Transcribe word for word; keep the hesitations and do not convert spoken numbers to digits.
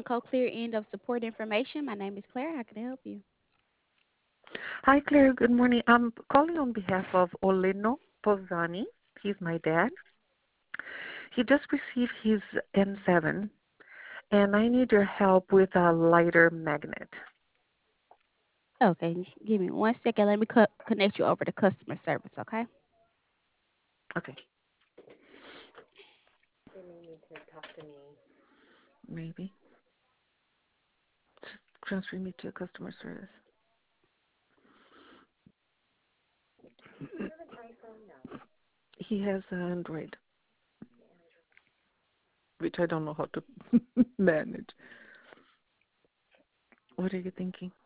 CoClear End of Support Information. My name is Claire. How can I help you? Hi, Claire. Good morning. I'm calling on behalf of Oleno Pozzani. He's my dad. He just received his M seven, and I need your help with a lighter magnet. Okay, give me one second. Let me co- connect you over to customer service, okay? Okay. They may need to talk to me. Maybe. Just transfer me to customer service. He has Android, which I don't know how to manage. What are you thinking?